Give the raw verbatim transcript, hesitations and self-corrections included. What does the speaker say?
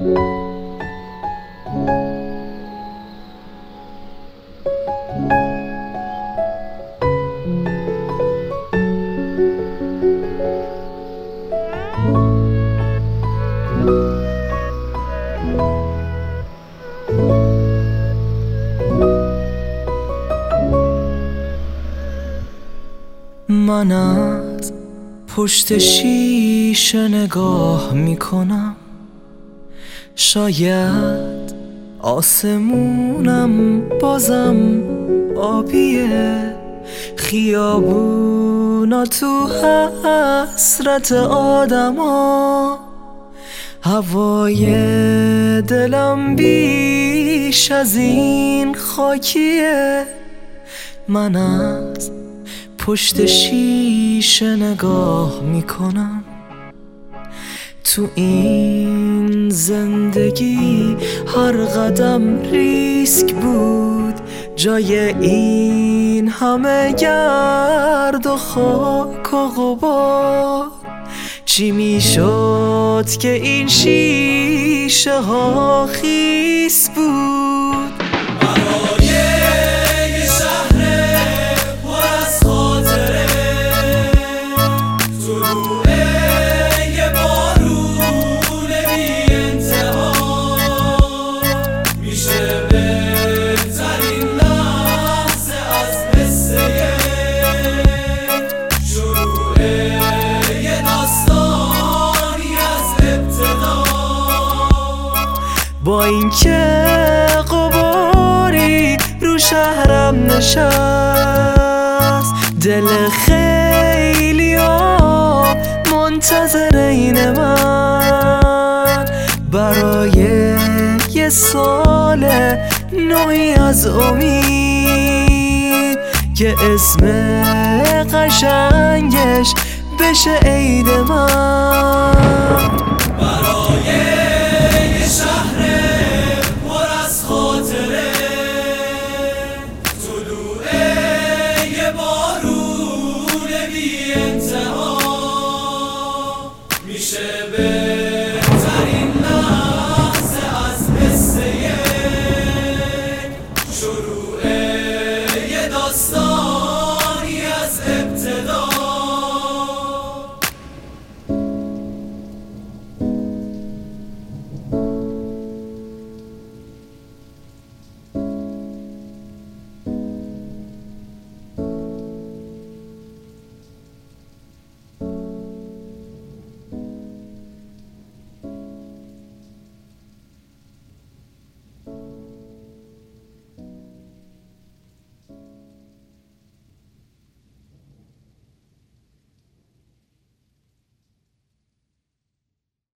من از پشت شیشه نگاه میکنم، شاید آسمونم بازم آبیه، خیابونا تو حسرت آدما، هوای دلم بیش از این خاکیه. من از پشت شیشه نگاه میکنم، تو این زندگی هر قدم ریسک بود، جای این همه گرد و خاک و غبار. چی میشد که این شیشه ها خیس بود؟ با اینکه غباری رو شهرم نشست، دل خیلی ها منتظر این من، برای یه سال نوعی از امید که اسم قشنگش بشه عید من. برای